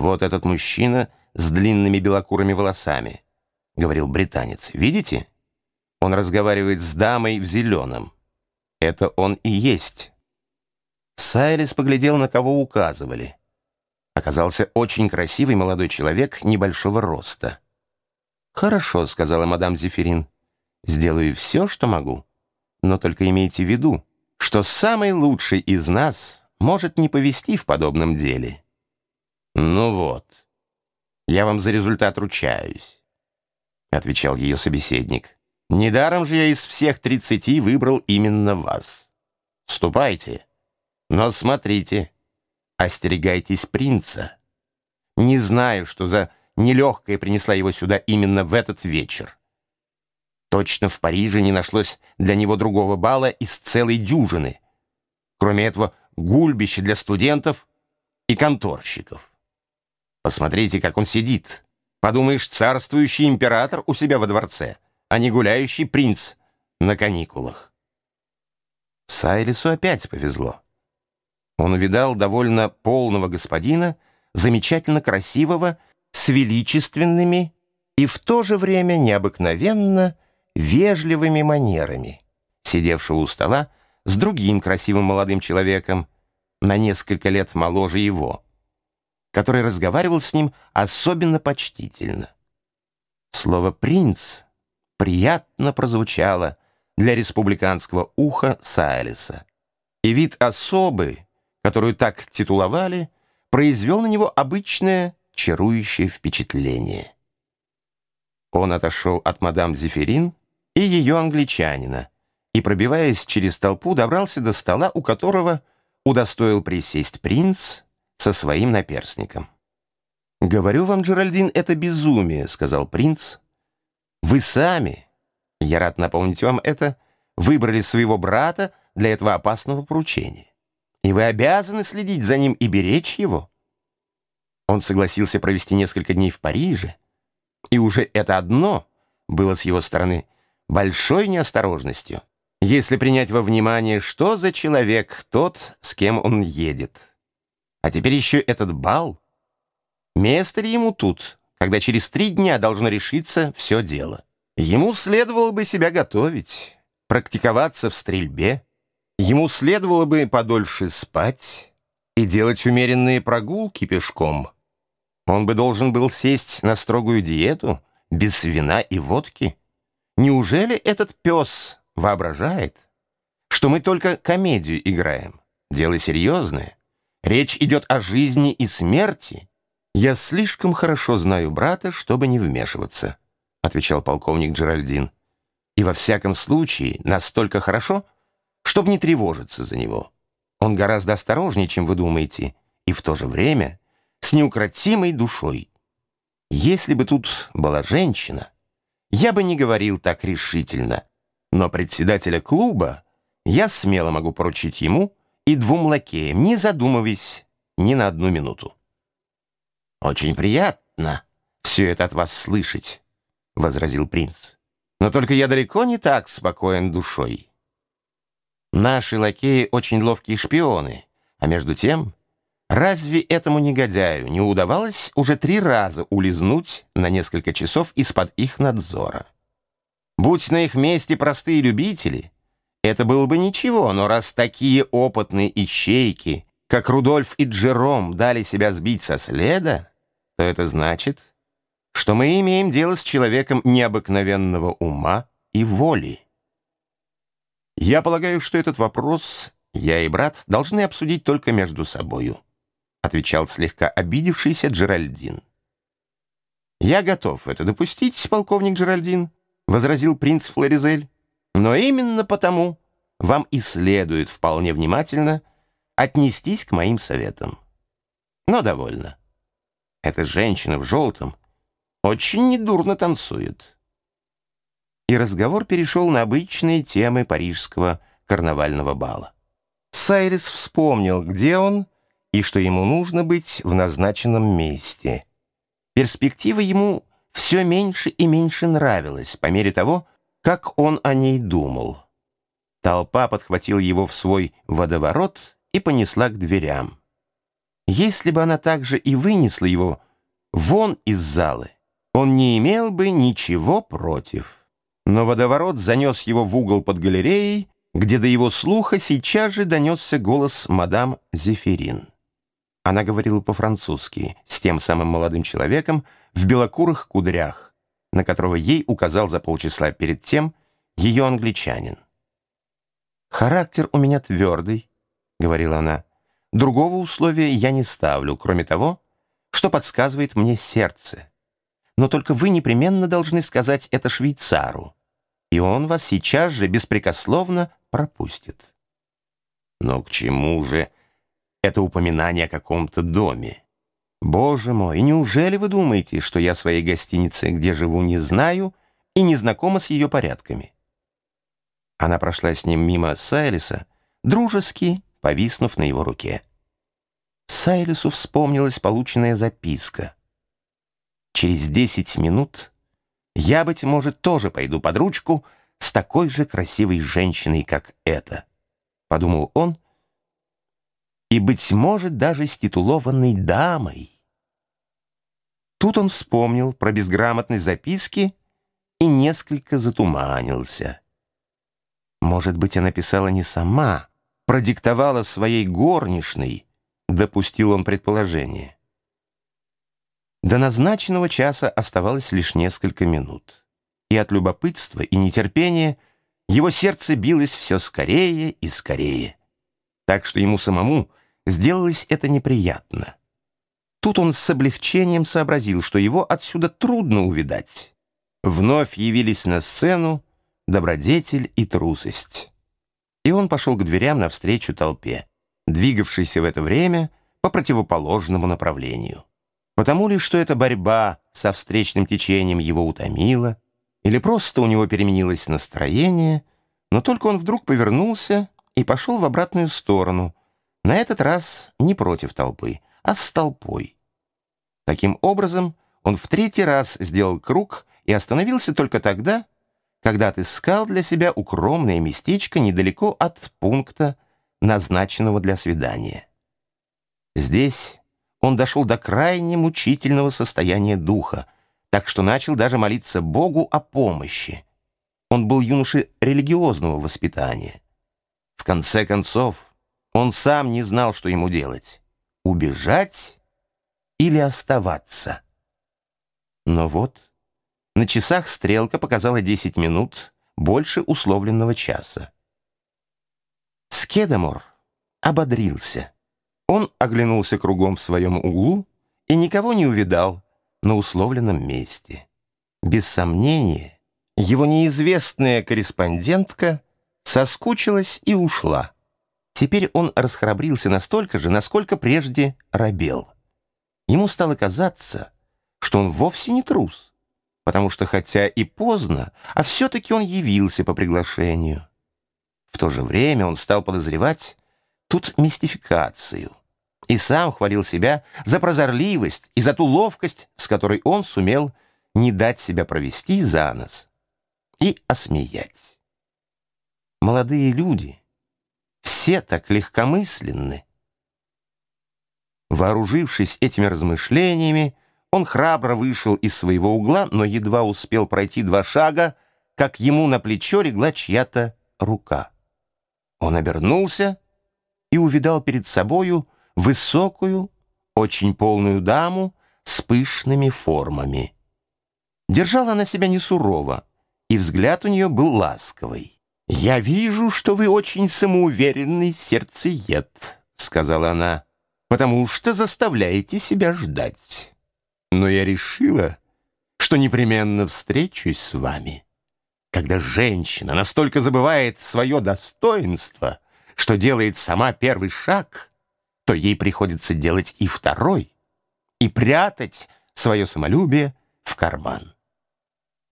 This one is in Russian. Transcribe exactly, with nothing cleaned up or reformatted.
«Вот этот мужчина с длинными белокурыми волосами», — говорил британец. «Видите? Он разговаривает с дамой в зеленом. Это он и есть». Сайрис поглядел, на кого указывали. Оказался очень красивый молодой человек небольшого роста. «Хорошо», — сказала мадам Зефирин. «Сделаю все, что могу. Но только имейте в виду, что самый лучший из нас может не повести в подобном деле». «Ну вот, я вам за результат ручаюсь», — отвечал ее собеседник. «Недаром же я из всех тридцати выбрал именно вас. Ступайте, но смотрите, остерегайтесь принца. Не знаю, что за нелегкая принесла его сюда именно в этот вечер. Точно в Париже не нашлось для него другого бала из целой дюжины, кроме этого гульбища для студентов и конторщиков. Посмотрите, как он сидит. Подумаешь, царствующий император у себя во дворце, а не гуляющий принц на каникулах». Сайрису опять повезло. Он увидал довольно полного господина, замечательно красивого, с величественными и в то же время необыкновенно вежливыми манерами, сидевшего у стола с другим красивым молодым человеком, на несколько лет моложе его, который разговаривал с ним особенно почтительно. Слово «принц» приятно прозвучало для республиканского уха Сайреса, и вид особы, которую так титуловали, произвел на него обычное чарующее впечатление. Он отошел от мадам Зефирин и ее англичанина и, пробиваясь через толпу, добрался до стола, у которого удостоил присесть принц со своим наперсником. «Говорю вам, Джеральдин, это безумие», — сказал принц. «Вы сами, я рад напомнить вам это, выбрали своего брата для этого опасного поручения, и вы обязаны следить за ним и беречь его. Он согласился провести несколько дней в Париже, и уже это одно было с его стороны большой неосторожностью, если принять во внимание, что за человек тот, с кем он едет. А теперь еще этот бал. Место ли ему тут, когда через три дня должно решиться все дело? Ему следовало бы себя готовить, практиковаться в стрельбе. Ему следовало бы подольше спать и делать умеренные прогулки пешком. Он бы должен был сесть на строгую диету, без вина и водки. Неужели этот пес воображает, что мы только комедию играем? Дело серьезное. Речь идет о жизни и смерти. «Я слишком хорошо знаю брата, чтобы не вмешиваться», — отвечал полковник Джеральдин. «И во всяком случае настолько хорошо, чтобы не тревожиться за него. Он гораздо осторожнее, чем вы думаете, и в то же время с неукротимой душой. Если бы тут была женщина, я бы не говорил так решительно, но председателя клуба я смело могу поручить ему и двум лакеям, не задумываясь ни на одну минуту». «Очень приятно все это от вас слышать», — возразил принц. «Но только я далеко не так спокоен душой. Наши лакеи очень ловкие шпионы, а между тем, разве этому негодяю не удавалось уже три раза улизнуть на несколько часов из-под их надзора? Будь на их месте простые любители, это было бы ничего, но раз такие опытные ищейки, как Рудольф и Джером, дали себя сбить со следа, то это значит, что мы имеем дело с человеком необыкновенного ума и воли. Я полагаю, что этот вопрос я и брат должны обсудить только между собою», — отвечал слегка обидевшийся Джеральдин. «Я готов это допустить, полковник Джеральдин», — возразил принц Флоризель. «Но именно потому вам и следует вполне внимательно отнестись к моим советам. Но довольно. Эта женщина в желтом очень недурно танцует». И разговор перешел на обычные темы парижского карнавального бала. Сайрис вспомнил, где он, и что ему нужно быть в назначенном месте. Перспектива ему все меньше и меньше нравилась по мере того, как он о ней думал. Толпа подхватила его в свой водоворот и понесла к дверям. Если бы она также и вынесла его вон из залы, он не имел бы ничего против. Но водоворот занес его в угол под галереей, где до его слуха сейчас же донесся голос мадам Зефирин. Она говорила по-французски с тем самым молодым человеком в белокурых кудрях, на которого ей указал за полчаса перед тем ее англичанин. «Характер у меня твердый», — говорила она. «Другого условия я не ставлю, кроме того, что подсказывает мне сердце. Но только вы непременно должны сказать это швейцару, и он вас сейчас же беспрекословно пропустит». «Но к чему же это упоминание о каком-то доме? Боже мой, неужели вы думаете, что я своей гостиницы, где живу, не знаю и не знакома с ее порядками?» Она прошла с ним мимо Сайлиса, дружески повиснув на его руке. Сайлису вспомнилась полученная записка. «Через десять минут я, быть может, тоже пойду под ручку с такой же красивой женщиной, как эта», — подумал он, «и, быть может, даже с титулованной дамой». Тут он вспомнил про безграмотность записки и несколько затуманился. Может быть, она писала не сама, продиктовала своей горничной, допустил он предположение. До назначенного часа оставалось лишь несколько минут, и от любопытства и нетерпения его сердце билось все скорее и скорее, так что ему самому сделалось это неприятно. Тут он с облегчением сообразил, что его отсюда трудно увидать. Вновь явились на сцену добродетель и трусость. И он пошел к дверям навстречу толпе, двигавшейся в это время по противоположному направлению. Потому ли, что эта борьба со встречным течением его утомила, или просто у него переменилось настроение, но только он вдруг повернулся и пошел в обратную сторону, на этот раз не против толпы, а с толпой. Таким образом, он в третий раз сделал круг и остановился только тогда, когда отыскал для себя укромное местечко недалеко от пункта, назначенного для свидания. Здесь он дошел до крайне мучительного состояния духа, так что начал даже молиться Богу о помощи. Он был юношей религиозного воспитания. В конце концов, он сам не знал, что ему делать — убежать или оставаться. Но вот на часах стрелка показала десять минут больше условленного часа. Скедамор ободрился. Он оглянулся кругом в своем углу и никого не увидал на условленном месте. Без сомнения, его неизвестная корреспондентка соскучилась и ушла. Теперь он расхрабрился настолько же, насколько прежде робел. Ему стало казаться, что он вовсе не трус, потому что, хотя и поздно, а все-таки он явился по приглашению. В то же время он стал подозревать тут мистификацию и сам хвалил себя за прозорливость и за ту ловкость, с которой он сумел не дать себя провести за нос и осмеять. Молодые люди все так легкомысленны. Вооружившись этими размышлениями, он храбро вышел из своего угла, но едва успел пройти два шага, как ему на плечо легла чья-то рука. Он обернулся и увидал перед собою высокую, очень полную даму с пышными формами. Держала она себя не сурово, и взгляд у нее был ласковый. «Я вижу, что вы очень самоуверенный сердцеед», — сказала она, «потому что заставляете себя ждать. Но я решила, что непременно встречусь с вами. Когда женщина настолько забывает свое достоинство, что делает сама первый шаг, то ей приходится делать и второй, и прятать свое самолюбие в карман.